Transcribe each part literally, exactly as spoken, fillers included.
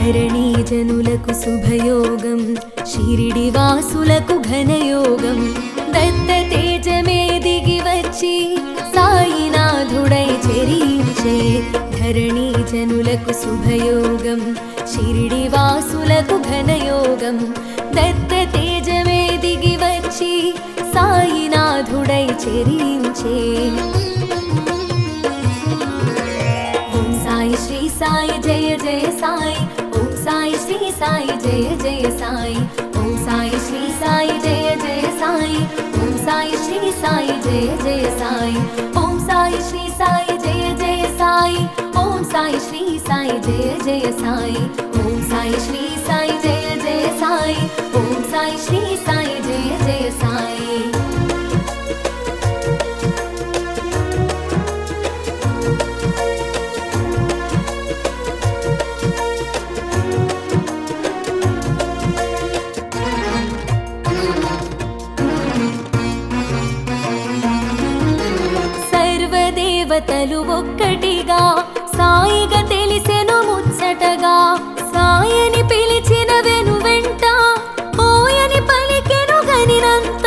ధరణీ జనులకు శుభయోగం షిరిడి వాసులకు ఘనయోగం దత్త తేజమే దిగి వచ్చి సాయినాథుడై చెరించే ధరణీ జనులకు శుభయోగం షిరిడి వాసులకు ఘనయోగం దత్త తేజమే దిగి వచ్చి సాయినాథుడై చెరించే ఓం సాయి శ్రీ సాయి జయ జయ సాయి ఓం సాయి శ్రీ సాయి జయ జయ సాయి ఓం సాయి శ్రీ సాయి జయ జయ సాయి ఓం సాయి శ్రీ సాయి జయ జయ సాయి ఓం సాయి శ్రీ సాయి జయ జయ సాయి ఓం సాయి శ్రీ సాయి జయ జయ సాయి ఓం సాయి శ్రీ సాయి జయ జయ సాయి ఓం సాయి శ్రీ సాయి జయ జయ సాయి దేవతలు ఒక్కటిగా సాయిగా తెలిసెను ముచ్చటగా సాయని పిలిచిన వెను వెంట ఓయని పలికెను గనినంత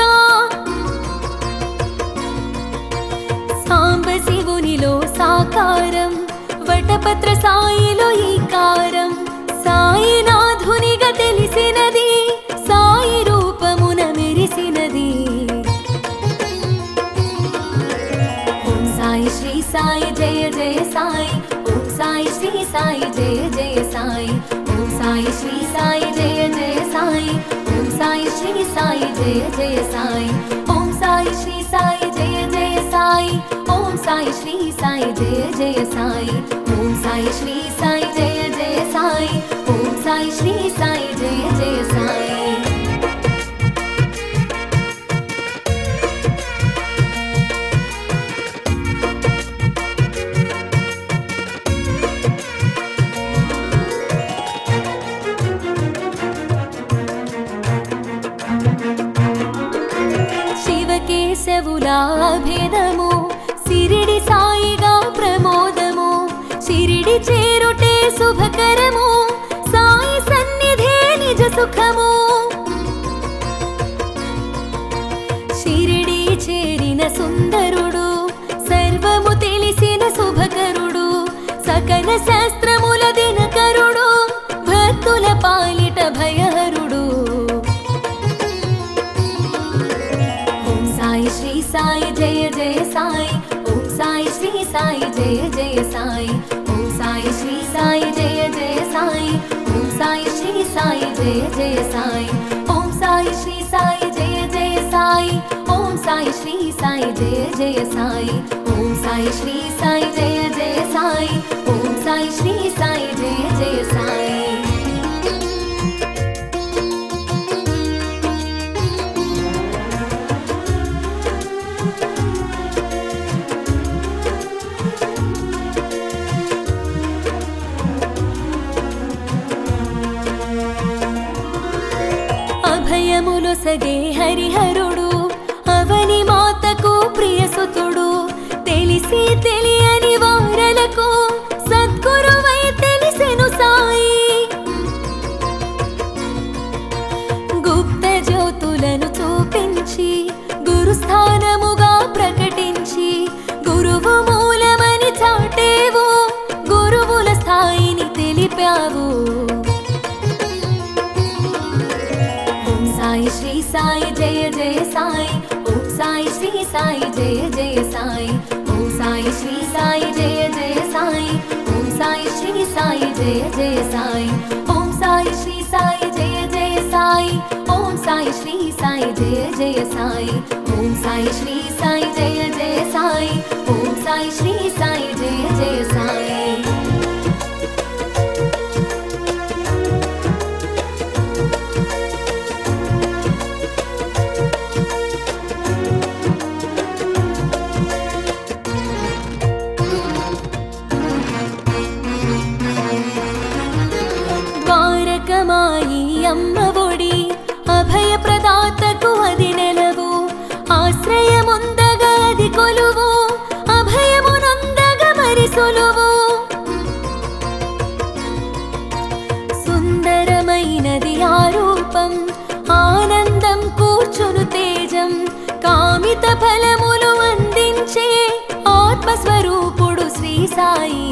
సాంబ శివునిలో సాకారం వటపత్ర సాయిలో ఈకారం సాయినాథునిగా తెలిసినది సాయి రూపమున మెరిసినది సాయి శ్రీ సాయి జయ జయ సాయి ఓం సాయి శ్రీ సాయి జయ జయ సాయి ఓం సాయి శ్రీ సాయి జయ జయ సాయి ఓం సాయి శ్రీ సాయి జయ జయ సాయి ఓం సాయి శ్రీ సాయి జయ జయ సాయి ఓం సాయి శ్రీ సాయి జయ జయ సాయి ఓం సాయి శ్రీ సాయి జయ జయ సాయి ఓం సాయి శ్రీ సాయి జయ జయ సాయి కేశవులా భేదము సిరిడి సాయిగా ప్రమోదము సిరిడి చేరుటే శుభకరము సాయి సన్నిధే నిజ సుఖము షిరిడి చేరిన సుందరుడు సర్వము తెలిసిన శుభకరుడు సకల శాస్త్రముల దినకరుడు భక్తుల పాలిట భయహరుడు సాయి శ్రీ సాయి జయ జయ సాయి ఓం సాయి శ్రీ సాయి జయ జయ సాయి ఓం సాయి శ్రీ సాయి జయ జయ సాయి ఓం సాయి శ్రీ సాయి జయ జయ సాయి ఓం సాయి శ్రీ సాయి జయ జయ సాయి ఓం సాయి శ్రీ సాయి జయ జయ సాయి ఓం సాయి శ్రీ సాయి జయ జయ సాయి ఓం సాయి శ్రీ సాయి జయ జయ సాయి అభయములు సగే హరిహరుడు అవని మాతకు ప్రియసుతుడు తెలిసి తెలియని వారలకు సద్గురువై తెలిసెను సాయి గుప్త జ్యోతులను చూపించి గురుస్థానముగా ప్రకటించి గురువు మూలమని చాటేవు గురువుల స్థాయిని తెలిపావు సాయి శ్రీ సాయి జయ జయ సాయి ఓం సాయి శ్రీ సాయి జయ జయ సాయి ఓం సాయి శ్రీ సాయి జయ జయ సాయి ఓం సాయి శ్రీ సాయి జయ జయ సాయి ఓం సాయి శ్రీ సాయి జయ జయ సాయి ఓం సాయి శ్రీ సాయి జయ జయ సాయి ఓం సాయి శ్రీ సాయి జయ జయ సాయి ఓం సాయి శ్రీ సాయి జయ జయ సాయి ద్వారకమాయి అమ్మ ఒడి అభయ ప్రదాతకు అది నెలవు ఆశ్రయముందగా అది కొలువు అభయమునందగా మరి సులువు కలిగినది ఆ రూపం ఆనందం కూర్చును తేజం కామిత ఫలములు అందించే ఆత్మస్వరూపుడు శ్రీ సాయి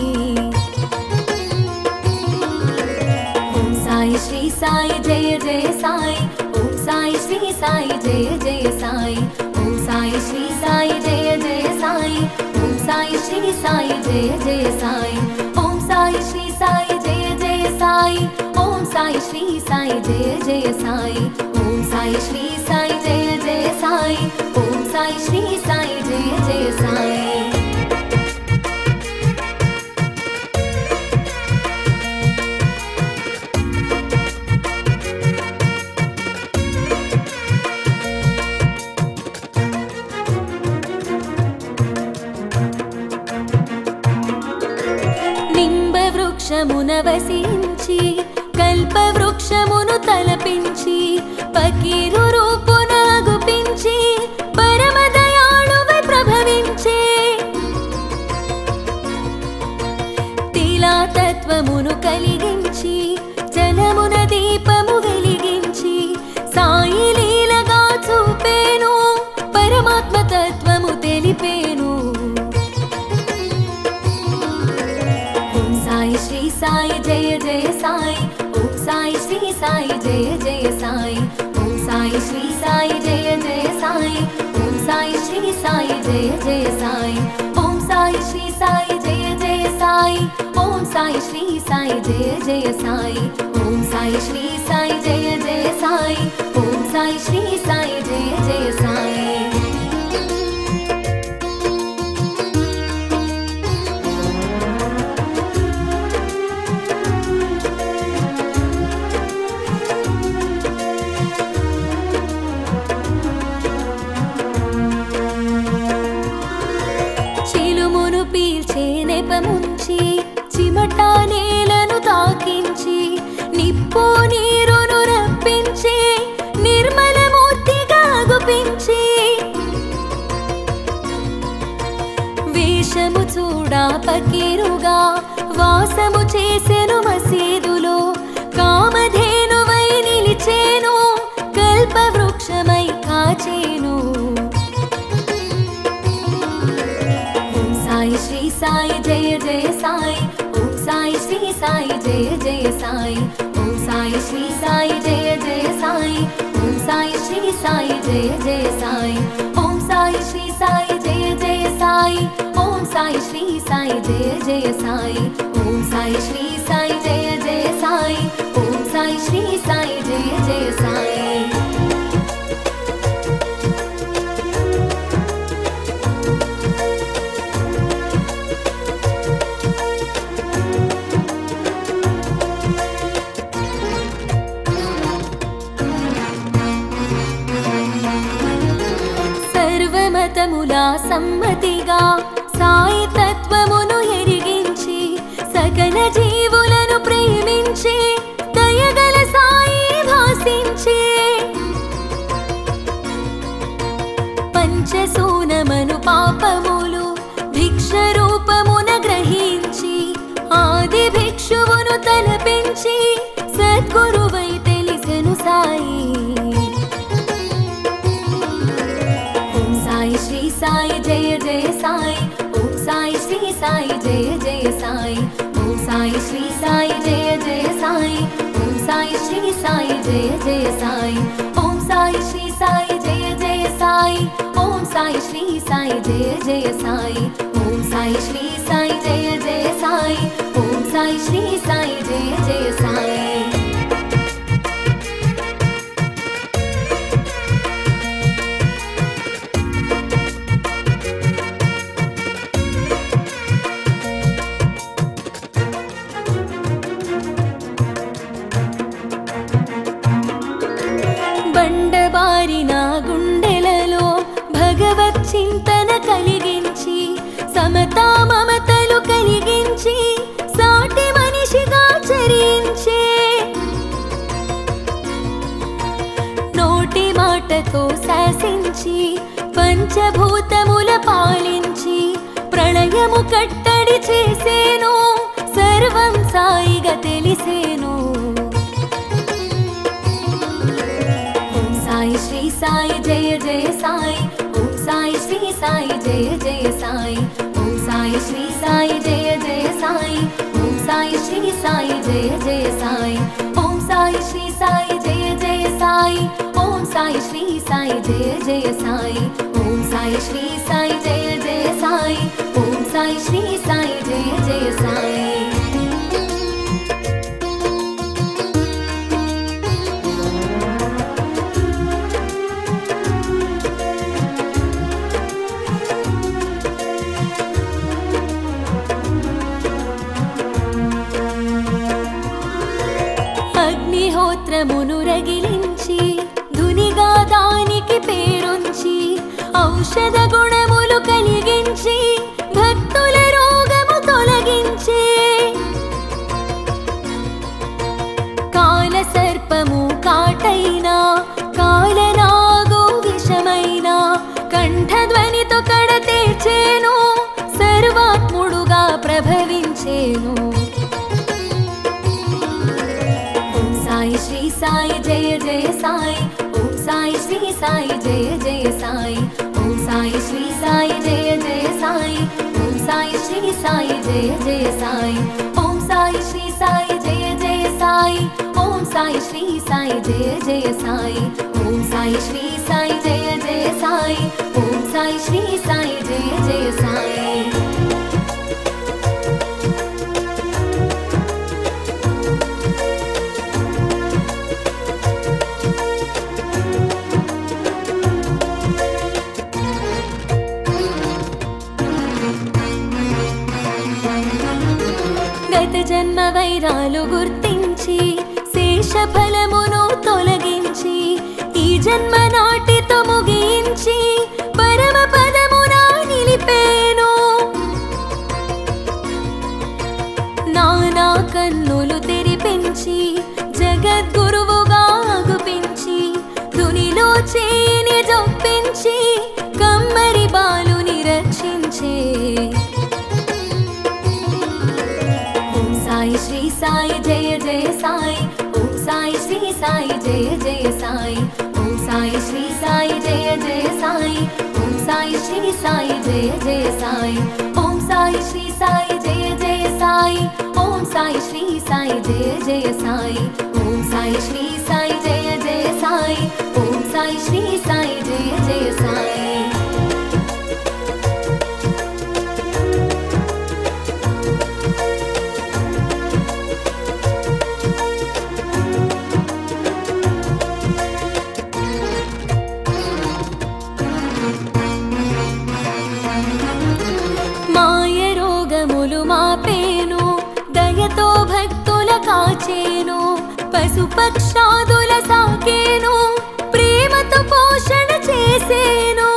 ఓం సాయి శ్రీ సాయి జయ జయ సాయి ఓం సాయి శ్రీ సాయి జయ జయ సాయి ఓం సాయి శ్రీ సాయి జయ జయ సాయి ఓం సాయి శ్రీ సాయి జయ జయ సాయి ఓం సాయి శ్రీ సాయి జయ జయ సాయి ఓం సాయి శ్రీ సాయి జయ జయ సాయి ఓం సాయి శ్రీ సాయి జయ జయ సాయి ఓం సాయి శ్రీ సాయి జయ జయ సాయి వృక్షమున వసించి కల్ప వృక్షమును తలపించి పకీరు రూపున గుపించి పరమ దయాళువై ప్రభవించే తిలాతత్వమును కలిగించి జలమున దీపము వెలిగించి సాయి లీలగా చూపేను పరమాత్మ తత్వము తెలిపేను శ్రీ సాయి జయ జయ సాయి ఓం సాయి శ్రీ సాయి జయ జయ సాయి ఓం సాయి శ్రీ సాయి జయ జయ సాయి ఓం సాయి శ్రీ సాయి జయ జయ సాయి ఓం సాయి శ్రీ సాయి జయ జయ సాయి ఓం సాయి శ్రీ సాయి జయ జయ సాయి ఓం సాయి శ్రీ సాయి జయ జయ సాయి ఓం సాయి శ్రీ సాయి జయ జయ సాయి నెపముంచి చిమటా నేలను తాకించి నిప్పు నీరును రప్పించి నిర్మలమూర్తిగా గుపించి వేషము చూడా పకీరుగా వాసము చేసెను మసీదులో కామధేనువై నిలిచేను కల్ప వృక్షమై కాచేను శ్రీ సాయి జయ జయ సాయి ఓం సాయి శ్రీ సాయి జయ జయ సాయి ఓం సాయి శ్రీ సాయి జయ జయ సాయి ఓం సాయి శ్రీ సాయి జయ జయ సాయి ఓం సాయి శ్రీ సాయి జయ జయ సాయి ఓం సాయి శ్రీ సాయి జయ జయ సాయి ఓం సాయి శ్రీ సాయి జయ జయ సాయి ఓం సాయి శ్రీ సాయి జయ జయ సాయి సర్వమతములా సమ్మతిగా సాయి తత్వమును ఎరిగించి సకల జీవులను ప్రేమించి దయగల సాయి భాసించే పంచసూనమను పాపములు భిక్ష రూపమున గ్రహించి ఆది భిక్షువును తలపించి సద్గురువై తెలిసెను సాయి శ్రీ సాయి జయ జయ సాయి ఓం సాయి శ్రీ సాయి జయ జయ సాయి ఓం సాయి శ్రీ సాయి జయ జయ సాయి ఓం సాయి శ్రీ సాయి జయ జయ సాయి ఓం సాయి శ్రీ సాయి జయ జయ సాయి ఓం సాయి శ్రీ సాయి జయ జయ సాయి ఓం సాయి శ్రీ సాయి జయ జయ సాయి ఓం సాయి శ్రీ సాయి జయ జయ సాయి బండబారిన గుండెలలో భగవత్ చింతన కలిగించి సమతా మమతలు కలిగించి సాటి మనిషిగా చరించే నోటి మాటతో శాసించి పంచభూతముల పాలించి ప్రళయము కట్టడి చేసేను సర్వం సాయిగా తెలిసేను సాయి జయ జయ సాయి ఓం సాయి శ్రీ సాయి జయ జయ సాయి ఓం సాయి శ్రీ సాయి జయ జయ సాయి ఓం సాయి శ్రీ సాయి జయ జయ సాయి ఓం సాయి శ్రీ సాయి జయ జయ సాయి ఓం సాయి శ్రీ సాయి జయ జయ సాయి ఓం సాయి శ్రీ సాయి జయ జయ సాయి అగ్నిహోత్రమును రగిలించి ధునిగా దానికి పేరొంచి ఔషధ గుణములు కలిగించి భక్తుల రోగము తొలగించే కాల సర్పము కాటైనా కాలనాగు విషమైన కంఠధ్వనితో కడతేర్చేను సర్వాత్ముడుగా ప్రభవించేను సాయి శ్రీ సాయి జయ జయ సాయి ఓం సాయి శ్రీ సాయి జయ జయ సాయి ఓం సాయి శ్రీ సాయి జయ జయ సాయి ఓం సాయి శ్రీ సాయి జయ జయ సాయి ఓం సాయి శ్రీ సాయి జయ జయ సాయి ఓం సాయి శ్రీ సాయి జయ జయ సాయి ఓం సాయి శ్రీ సాయి జయ జయ సాయి ఓం సాయి శ్రీ సాయి జయ జయ సాయి గత జన్మ వైరాలు గుర్తించి శేష ఫలమును తొలగించి ఈ జన్మ నాటితో ముగించి పరమ పదమున నిలిపేను నానా కన్నులు తెరిపించి జగద్గురువుగా అగుపించి ధునిలో చేని జొప్పించి కమ్మరి బాలుని రక్షించే సాయి శ్రీ సాయి జయ జయ సాయి ఓం సాయి శ్రీ సాయి జయ జయ సాయి ఓం సాయి శ్రీ సాయి జయ జయ సాయి ఓం సాయి శ్రీ సాయి జయ జయ సాయి ఓం సాయి శ్రీ సాయి జయ జయ సాయి ఓం సాయి శ్రీ సాయి జయ జయ సాయి ఓం సాయి శ్రీ సాయి జయ జయ సాయి ఓం సాయి శ్రీ సాయి జయ జయ సాయి మాపేను దయతో భక్తుల కాచేను పశుపక్షాదుల సాకేను ప్రేమతో పోషణ చేసేను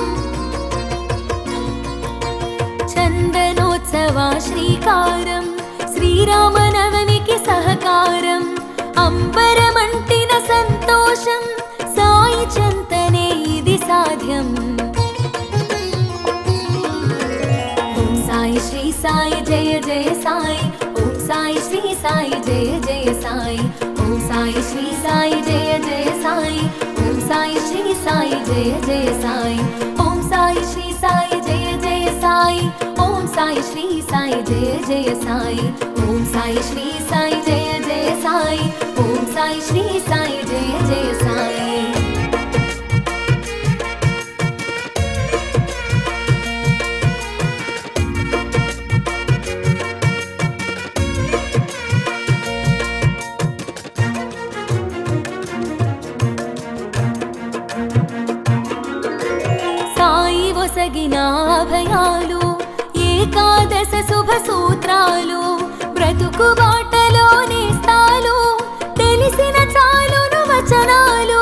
చందనోత్సవ శ్రీకారం శ్రీరామనవమికి సహకారం అంబరమంటిన సంతోషం సాయి చెంతనే ఇది సాధ్యం సాయి శ్రీ సాయి జయ జయ సాయి ఓం సాయి శ్రీ సాయి జయ జయ సాయి ఓం సాయి శ్రీ సాయి జయ జయ సాయి ఓం సాయి శ్రీ సాయి జయ జయ సాయి ఓం సాయి శ్రీ సాయి జయ జయ సాయి ఓం సాయి శ్రీ సాయి జయ జయ సాయి ఓం సాయి శ్రీ సాయి జయ జయ సాయి ఓం సాయి శ్రీ సాయి జయ జయ సాయి సగిన అభయాలు ఏకాదశ శుభ సూత్రాలు బ్రతుకు బాటలో నేస్తాలు తెలిసిన చాలును వచనాలు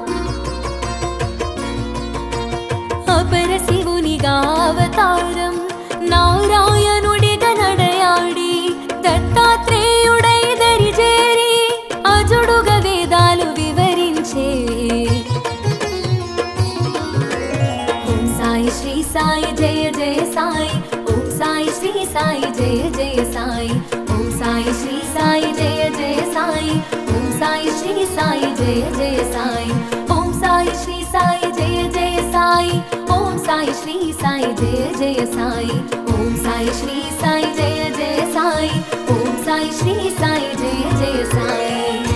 అపర శివునిగా అవతారం నారాయణుడిగా నడయాడి దత్తాత్రేయుడై దరిజేరి అజుడుగా వేదాలు వివరించే సాయి శ్రీ సాయి జయ జయ సాయి ఓం సాయి శ్రీ సాయి జయ జయ సాయి ఓం సాయి శ్రీ సాయి జయ జయ సాయి ఓం సాయి శ్రీ సాయి జయ జయ సాయి ఓం సాయి శ్రీ సాయి జయ జయ సాయి ఓం సాయి శ్రీ సాయి జయ జయ సాయి ఓం సాయి శ్రీ సాయి జయ జయ సాయి ఓం సాయి శ్రీ సాయి జయ జయ సాయి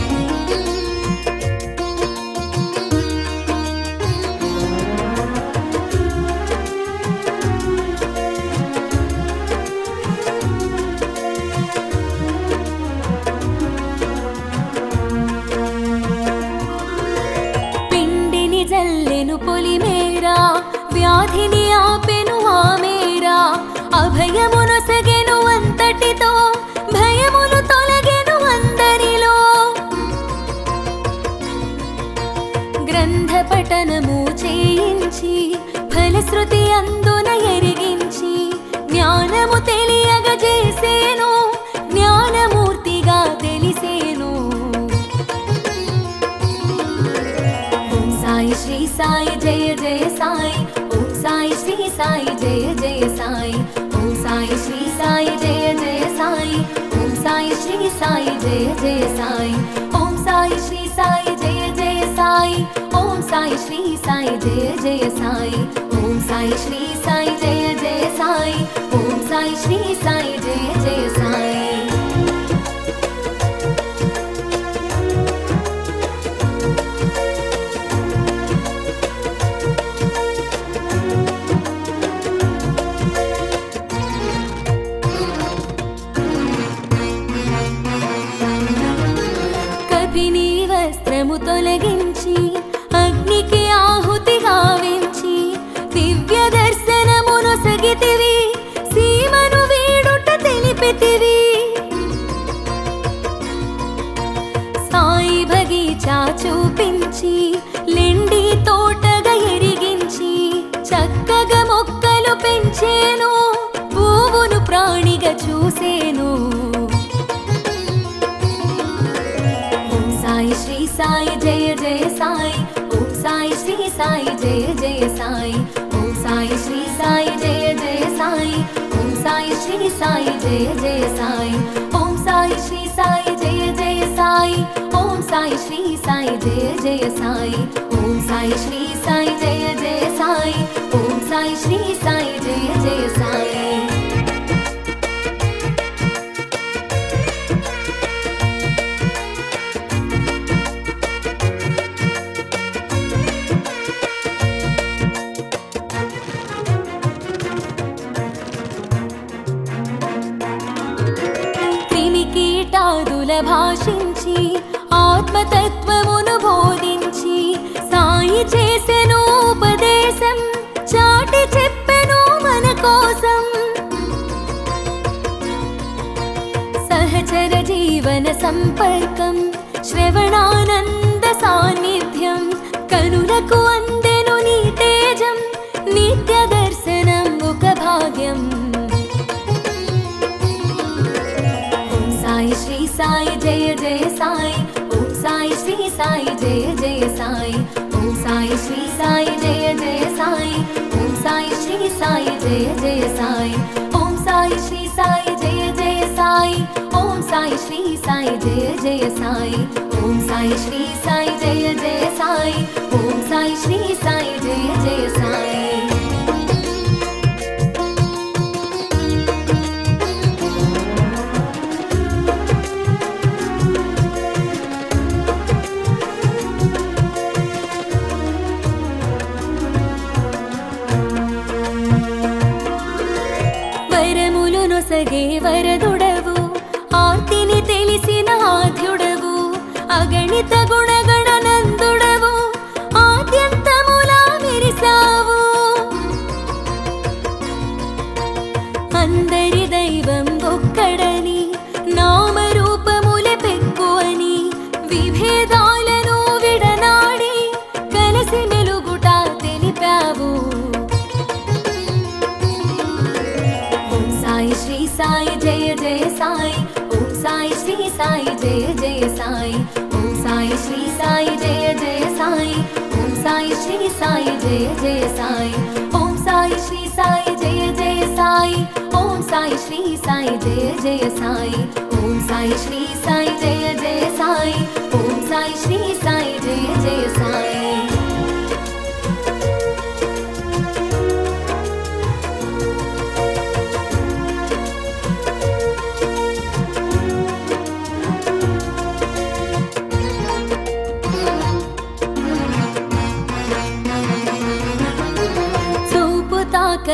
జల్లెను పొలిమేరా వ్యాధిని ఆపెను ఆమేరా అభయమునొసగెను అంతటితో భయములు తొలగెను అందరిలో గ్రంథ పఠనము చేయించి ఫలశ్రుతి అందున ఎరిగించి జ్ఞానము తెలియగా చేసేను జ్ఞానమూర్తిగా తెలిసేను సాయి శ్రీ సాయి జయ జయ సాయి ఓం సాయి శ్రీ సాయి జయ జయ సాయి ఓం సాయి శ్రీ సాయి జయ జయ సాయి ఓం సాయి శ్రీ సాయి జయ జయ సాయి ఓం సాయి శ్రీ సాయి జయ జయ సాయి ఓం సాయి శ్రీ సాయి జయ జయ సాయి ఓం సాయి శ్రీ సాయి జయ జయ సాయి ఓం సాయి శ్రీ సాయి జయ జయ సాయి కపిని వస్త్రము తొలగించి అగ్నికి ఆహుతి గావించి దివ్య దర్శనమునొసగితివి సీమను వీడుట తెలిపితివి సాయి బగీచా చూపించి లెండి తోటగా ఎరిగించి చక్కగా మొక్కలు పెంచేను పువ్వును ప్రాణిగా చూసేను సాయి శ్రీ సాయి జయ జయ సాయి ఓం సాయి శ్రీ సాయి జయ జయ సాయి ఓం సాయి శ్రీ సాయి జయ జయ సాయి ఓం సాయి శ్రీ సాయి జయ జయ సాయి ఓం సాయి శ్రీ సాయి జయ జయ సాయి ఓం సాయి శ్రీ సాయి జయ జయ సాయి ఓం సాయి శ్రీ సాయి జయ జయ సాయి ఓం సాయి శ్రీ సాయి జయ జయ సాయి కీటాదుల భాషించి ఆత్మతత్వమును బోధించి సాయి చేసెను ఉపదేశం చాటి చెప్పెను మన కోసం సహచర జీవన సంపర్కం శ్రవణానంద సాన్నిధ్యం కనులకు అందెను నీ తేజం నిత్య దర్శనం ముఖ భాగ్యం సాయి శ్రీ సాయి జయ జయ సాయి ఓం సాయి శ్రీ సాయి జయ జయ సాయి ఓం సాయి శ్రీ సాయి జయ జయ సాయి ఓం సాయి శ్రీ సాయి జయ జయ సాయి ఓం సాయి శ్రీ సాయి జయ జయ సాయి ఓం సాయి శ్రీ సాయి జయ జయ సాయి ఓం సాయి శ్రీ సాయి జయ జయ సాయి ఓం సాయి శ్రీ సాయి జయ జయ సాయి నొసగే వరదుడవు ఆర్తిని తెలిసిన ఆద్యుడవు అగణిత గుణగణనందుడవు ఆద్యంతములా మెరిసావు అందరి దైవం ఒక్కడని నామరూపముల పెక్కువని విభేదాలను విడనాడి కలిసి మెలుగుట తెలిపావు సాయి శ్రీ సాయి జయ జయ సాయి ఓం సాయి శ్రీ సాయి జయ జయ సాయి ఓం సాయి శ్రీ సాయి జయ జయ సాయి ఓం సాయి శ్రీ సాయి జయ జయ సాయి ఓం సాయి శ్రీ సాయి జయ జయ సాయి ఓం సాయి శ్రీ సాయి జయ జయ సాయి ఓం సాయి శ్రీ సాయి జయ జయ సాయి ఓం సాయి శ్రీ సాయి జయ జయ సాయి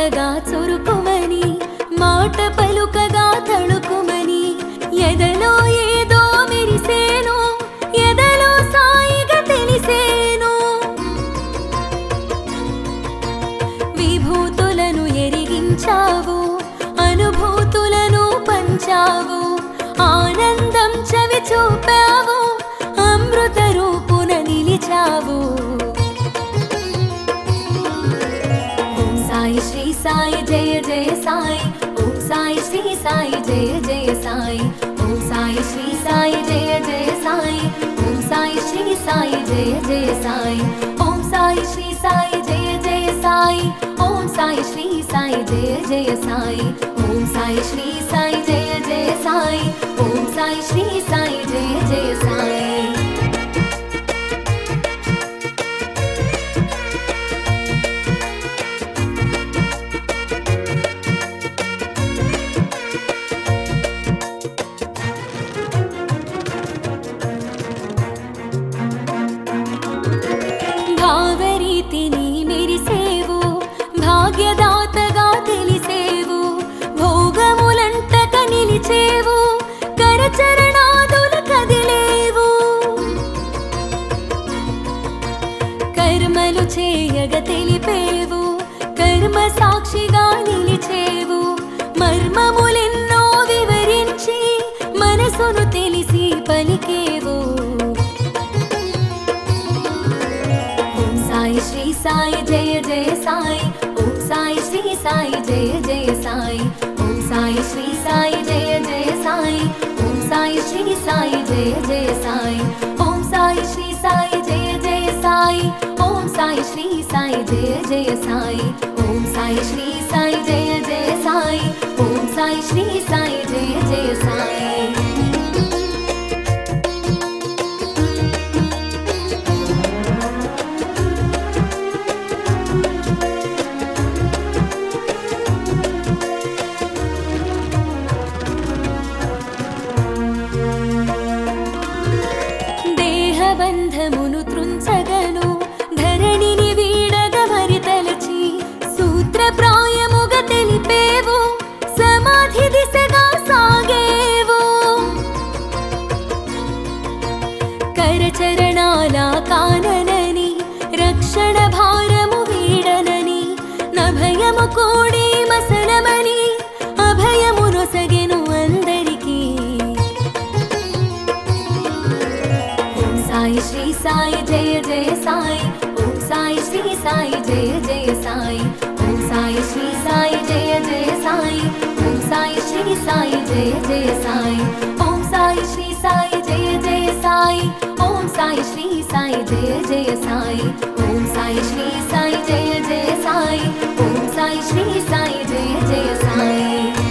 చూడగా చురుకుమని మాట పలుకగా తళుకుమని ఎదలో ఏదో మెరిసేను ఎదలో సాయిగా తెలిసేను విభూతులను ఎరిగించావు అనుభూతులను పంచావు ఆనందం చవి చూపావు అమృత రూపున నిలిచావు ఓం సాయి శ్రీ సాయి జయ జయ సాయి ఓం సాయి శ్రీ సాయి జయ జయ సాయి ఓం సాయి శ్రీ సాయి జయ జయ సాయి ఓం సాయి శ్రీ సాయి జయ జయ సాయి ఓం సాయి శ్రీ సాయి జయ జయ సాయి ఓం సాయి శ్రీ సాయి జయ జయ సాయి ఓం సాయి శ్రీ సాయి జయ జయ సాయి ఓం సాయి శ్రీ సాయి జయ జయ సాయి భావరీతిని మెరిసేవు భాగ్యదాతగా తెలిసేవు భోగములంటక నిలిచేవు కరచరణాదుల కదిలేవు కర్మలు చేయగ తెలిపేవు కర్మ సాక్షిగా నిలిచేవు మర్మములెన్నో వివరించి మనసును తెలిసి పలికేవు సాయి శ్రీ సాయి జయ జయ సాయి ఓం సాయి శ్రీ సాయి జయ జయ సాయి ఓం సాయి శ్రీ సాయి జయ జయ సాయి ఓం సాయి శ్రీ సాయి జయ జయ సాయి ఓం సాయి శ్రీ సాయి జయ జయ సాయి ఓం సాయి శ్రీ సాయి జయ జయ సాయి ఓం సాయి శ్రీ సాయి జయ జయ సాయి ఓం సాయి శ్రీ సాయి జయ జయ సాయి బంధమును త్రుంచగను ధరణిని వీడగ మరి తలచి సూత్రప్రాయముగా తెలిపేవు సమాధి దిశగా సాగేవు కరచరణాల కాననని రక్షణ భారము వీడనని నభయము కోడి మసలమని అభయమును సగెను అందరికీ సాయి శ్రీ సాయి జయ జయ సాయి ఓం సాయి శ్రీ సాయి జయ జయ సాయి ఓం సాయి శ్రీ సాయి జయ జయ సాయి ఓం సాయి శ్రీ సాయి జయ జయ సాయి ఓం సాయి శ్రీ సాయి జయ జయ సాయి ఓం సాయి శ్రీ సాయి జయ జయ సాయి ఓం సాయి శ్రీ సాయి జయ జయ సాయి ఓం సాయి శ్రీ సాయి జయ జయ సాయి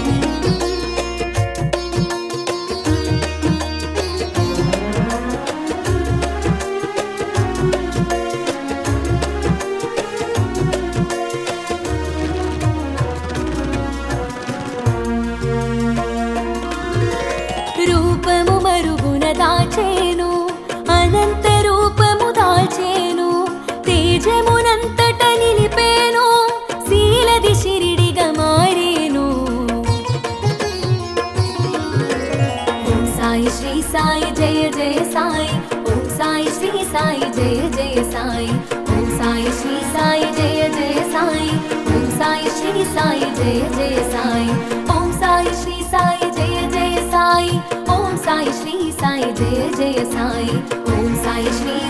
రూపము మరుగున దాచేను అనంత రూపము దాచేను తేజమునంతట నిలిపేను శీలది శిరిడిగా మారేను ఓం సాయి శ్రీ సాయి జయ జయ సాయి ఓం సాయి శ్రీ సాయి జయ జయ సాయి ఓం సాయి శ్రీ సాయి జయ జయ సాయి ఓం సాయి శ్రీ సాయి జయ జయ సాయి ఓం సాయి శ్రీ సాయి జయ జయ సాయి ఓం సాయి శ్రీ సాయి జయ జయ సాయి ఓం సాయి శ్రీ